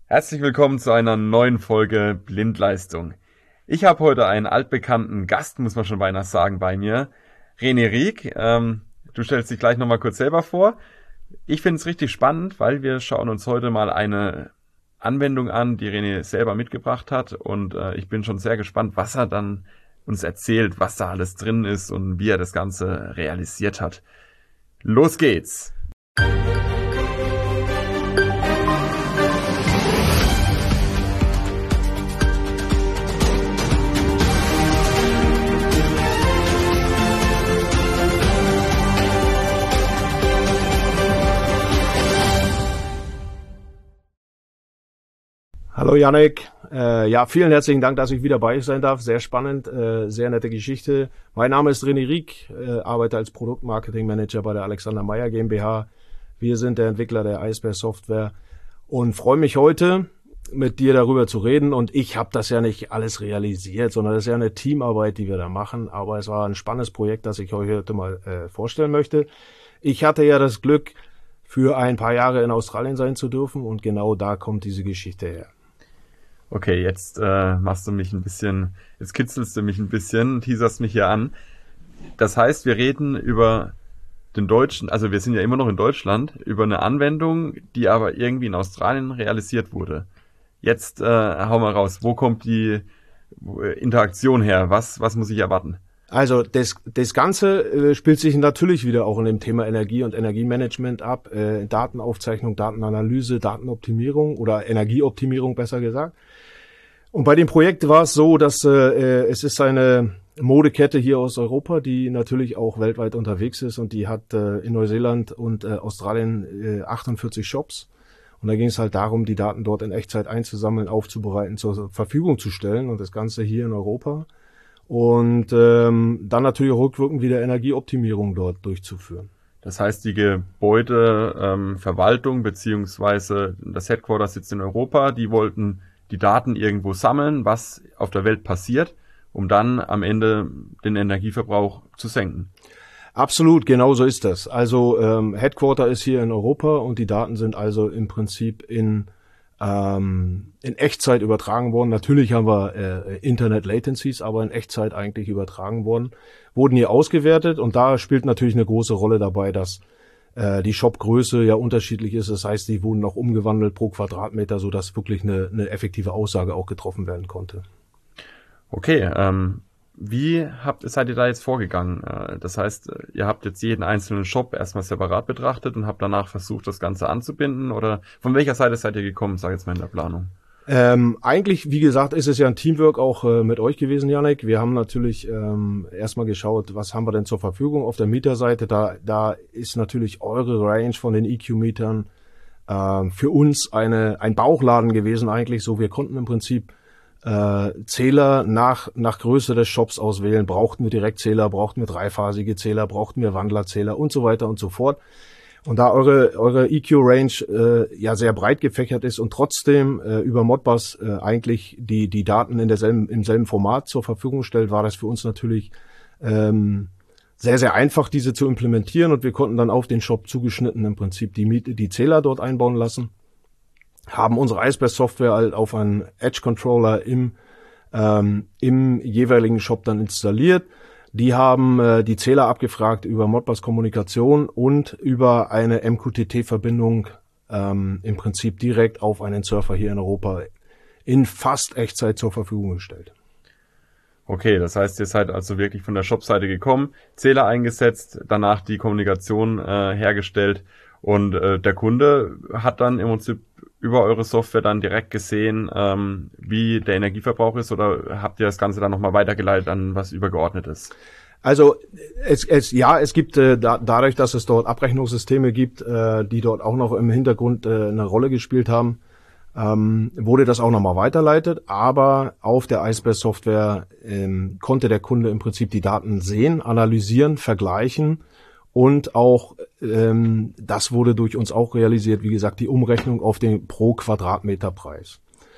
Herzlich willkommen zu einer neuen Folge Blindleistung. Ich habe heute einen altbekannten Gast, muss man schon beinahe sagen, bei mir. René Rieck. Du stellst dich gleich nochmal kurz selber vor. Ich finde es richtig spannend, weil wir schauen uns heute mal eine Anwendung an, die René selber mitgebracht hat. Und ich bin schon sehr gespannt, was er dann uns erzählt, was da alles drin ist und wie er das Ganze realisiert hat. Los geht's! Hallo Jannik, vielen herzlichen Dank, dass ich wieder bei euch sein darf. Sehr spannend, sehr nette Geschichte. Mein Name ist René Rieck, arbeite als Produktmarketing-Manager bei der Alexander Meyer GmbH. Wir sind der Entwickler der Eisbär Software und freue mich heute, mit dir darüber zu reden. Und ich habe das ja nicht alles realisiert, sondern das ist ja eine Teamarbeit, die wir da machen. Aber es war ein spannendes Projekt, das ich euch heute mal vorstellen möchte. Ich hatte ja das Glück, für ein paar Jahre in Australien sein zu dürfen und genau da kommt diese Geschichte her. Okay, jetzt machst du mich ein bisschen, jetzt kitzelst du mich ein bisschen, teaserst mich hier an. Das heißt, wir reden über den deutschen, also wir sind ja immer noch in Deutschland, über eine Anwendung, die aber irgendwie in Australien realisiert wurde. Jetzt hau mal raus, wo kommt die Interaktion her? Was muss ich erwarten? Also das Ganze spielt sich natürlich wieder auch in dem Thema Energie und Energiemanagement ab, Datenaufzeichnung, Datenanalyse, Datenoptimierung oder Energieoptimierung besser gesagt. Und bei dem Projekt war es so, dass es ist eine Modekette hier aus Europa, die natürlich auch weltweit unterwegs ist und die hat in Neuseeland und Australien 48 Shops. Und da ging es halt darum, die Daten dort in Echtzeit einzusammeln, aufzubereiten, zur Verfügung zu stellen und das Ganze hier in Europa. Und dann natürlich rückwirkend wieder Energieoptimierung dort durchzuführen. Das heißt, die Gebäudeverwaltung beziehungsweise das Headquarter sitzt in Europa, die wollten die Daten irgendwo sammeln, was auf der Welt passiert, um dann am Ende den Energieverbrauch zu senken. Absolut, genau so ist das. Also Headquarter ist hier in Europa und die Daten sind also im Prinzip in Echtzeit übertragen worden. Natürlich haben wir Internet-Latencies, aber in Echtzeit eigentlich übertragen worden. Wurden hier ausgewertet und da spielt natürlich eine große Rolle dabei, dass die Shopgröße ja unterschiedlich ist. Das heißt, die wurden auch umgewandelt pro Quadratmeter, sodass wirklich eine effektive Aussage auch getroffen werden konnte. Okay, wie seid ihr da jetzt vorgegangen? Das heißt, ihr habt jetzt jeden einzelnen Shop erstmal separat betrachtet und habt danach versucht, das Ganze anzubinden? Oder von welcher Seite seid ihr gekommen, sag jetzt mal in der Planung? Eigentlich, wie gesagt, ist es ja ein Teamwork auch mit euch gewesen, Jannik. Wir haben natürlich erstmal geschaut, was haben wir denn zur Verfügung auf der Mieterseite. Da ist natürlich eure Range von den EQ-Mietern für uns ein Bauchladen gewesen eigentlich. So, wir konnten im Prinzip Zähler nach Größe des Shops auswählen. Brauchten wir Direktzähler, brauchten wir dreiphasige Zähler, brauchten wir Wandlerzähler und so weiter und so fort. Und da eure EQ-Range ja sehr breit gefächert ist und trotzdem über Modbus eigentlich die Daten im selben Format zur Verfügung stellt, war das für uns natürlich sehr, sehr einfach, diese zu implementieren. Und wir konnten dann auf den Shop zugeschnitten im Prinzip die Zähler dort einbauen lassen. Haben unsere Eisbär-Software halt auf einen Edge-Controller im jeweiligen Shop dann installiert. Die haben die Zähler abgefragt über Modbus-Kommunikation und über eine MQTT-Verbindung im Prinzip direkt auf einen Surfer hier in Europa in fast Echtzeit zur Verfügung gestellt. Okay, das heißt, ihr seid also wirklich von der Shop-Seite gekommen, Zähler eingesetzt, danach die Kommunikation hergestellt und der Kunde hat dann im Prinzip über eure Software dann direkt gesehen, wie der Energieverbrauch ist, oder habt ihr das Ganze dann nochmal weitergeleitet an was Übergeordnetes? Also es gibt dadurch, dass es dort Abrechnungssysteme gibt, die dort auch noch im Hintergrund eine Rolle gespielt haben, wurde das auch nochmal weiterleitet, aber auf der Eisbär Software konnte der Kunde im Prinzip die Daten sehen, analysieren, vergleichen und auch das wurde durch uns auch realisiert, wie gesagt, die Umrechnung auf den pro Quadratmeter Preis.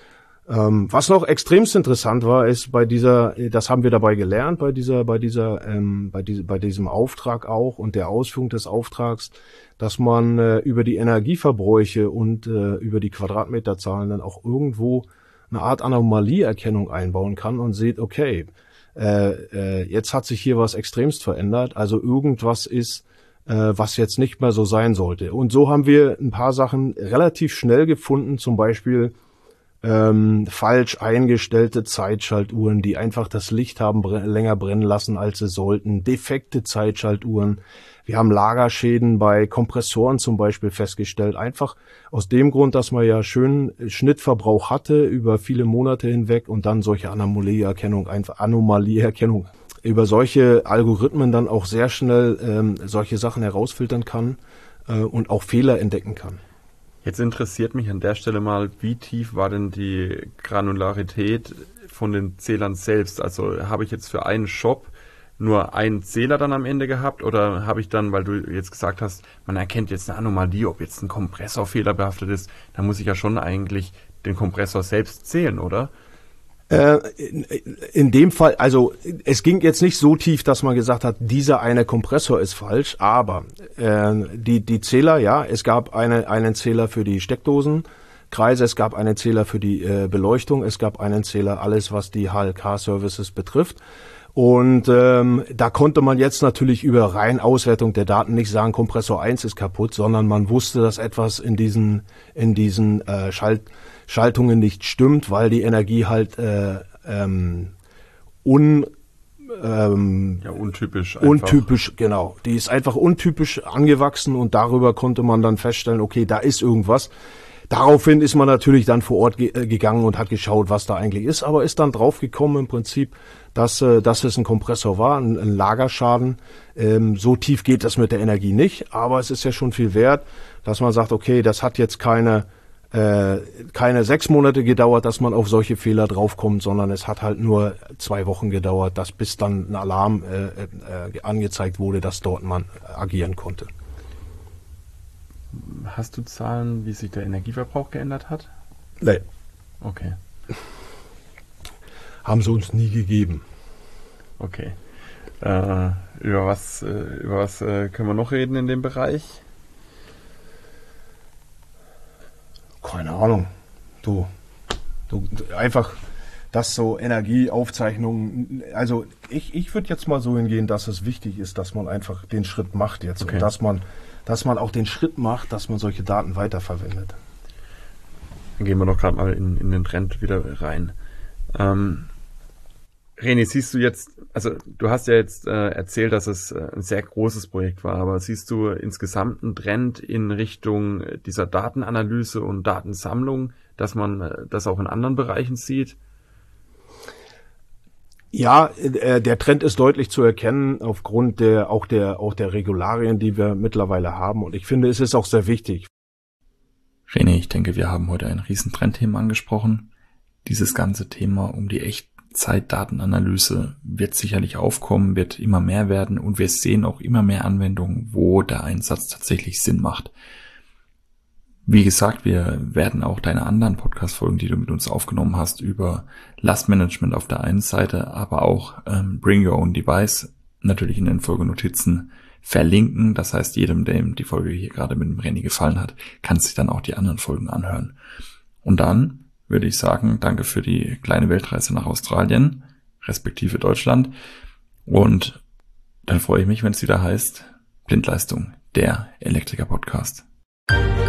Was noch extremst interessant war, ist das haben wir dabei gelernt, bei diesem Auftrag auch und der Ausführung des Auftrags, dass man über die Energieverbräuche und über die Quadratmeterzahlen dann auch irgendwo eine Art Anomalieerkennung einbauen kann und sieht, okay, jetzt hat sich hier was extremst verändert, also irgendwas ist, was jetzt nicht mehr so sein sollte. Und so haben wir ein paar Sachen relativ schnell gefunden, zum Beispiel falsch eingestellte Zeitschaltuhren, die einfach das Licht haben länger brennen lassen, als sie sollten, defekte Zeitschaltuhren. Wir haben Lagerschäden bei Kompressoren zum Beispiel festgestellt, einfach aus dem Grund, dass man ja schön Schnittverbrauch hatte über viele Monate hinweg und dann solche Anomalieerkennung, über solche Algorithmen dann auch sehr schnell solche Sachen herausfiltern kann und auch Fehler entdecken kann. Jetzt interessiert mich an der Stelle mal, wie tief war denn die Granularität von den Zählern selbst? Also habe ich jetzt für einen Shop nur einen Zähler dann am Ende gehabt oder habe ich dann, weil du jetzt gesagt hast, man erkennt jetzt eine Anomalie, ob jetzt ein Kompressorfehler behaftet ist, dann muss ich ja schon eigentlich den Kompressor selbst zählen, oder? In dem Fall, also es ging jetzt nicht so tief, dass man gesagt hat, dieser eine Kompressor ist falsch, aber die Zähler, ja, es gab einen Zähler für die Steckdosenkreise, es gab einen Zähler für die Beleuchtung, es gab einen Zähler, alles was die HLK-Services betrifft. Und da konnte man jetzt natürlich über rein Auswertung der Daten nicht sagen, Kompressor 1 ist kaputt, sondern man wusste, dass etwas in diesen Schaltungen nicht stimmt, weil die Energie halt untypisch. Untypisch, genau. Die ist einfach untypisch angewachsen und darüber konnte man dann feststellen, okay, da ist irgendwas. Daraufhin ist man natürlich dann vor Ort gegangen und hat geschaut, was da eigentlich ist, aber ist dann draufgekommen im Prinzip, dass es ein Kompressor war, ein Lagerschaden. So tief geht das mit der Energie nicht, aber es ist ja schon viel wert, dass man sagt, okay, das hat jetzt keine 6 Monate gedauert, dass man auf solche Fehler draufkommt, sondern es hat halt nur 2 Wochen gedauert, bis dann ein Alarm angezeigt wurde, dass dort man agieren konnte. Hast du Zahlen, wie sich der Energieverbrauch geändert hat? Nee. Okay. Haben sie uns nie gegeben. Okay. Über was können wir noch reden in dem Bereich? Keine Ahnung. Du einfach, dass so Energieaufzeichnungen, also ich würde jetzt mal so hingehen, dass es wichtig ist, dass man einfach den Schritt macht jetzt. Okay. Und dass man auch den Schritt macht, dass man solche Daten weiterverwendet. Dann gehen wir doch gerade mal in den Trend wieder rein. René, siehst du jetzt, also du hast ja jetzt erzählt, dass es ein sehr großes Projekt war, aber siehst du insgesamt einen Trend in Richtung dieser Datenanalyse und Datensammlung, dass man das auch in anderen Bereichen sieht? Ja, der Trend ist deutlich zu erkennen aufgrund der Regularien, die wir mittlerweile haben. Und ich finde, es ist auch sehr wichtig. René, ich denke, wir haben heute ein riesen Trendthema angesprochen. Dieses ganze Thema um die Echtzeitdatenanalyse wird sicherlich aufkommen, wird immer mehr werden und wir sehen auch immer mehr Anwendungen, wo der Einsatz tatsächlich Sinn macht. Wie gesagt, wir werden auch deine anderen Podcast-Folgen, die du mit uns aufgenommen hast, über Lastmanagement auf der einen Seite, aber auch Bring Your Own Device natürlich in den Folgenotizen verlinken. Das heißt, jedem, dem die Folge hier gerade mit dem René gefallen hat, kann sich dann auch die anderen Folgen anhören. Und dann würde ich sagen, danke für die kleine Weltreise nach Australien, respektive Deutschland. Und dann freue ich mich, wenn es wieder heißt, Blindleistung, der Elektriker-Podcast.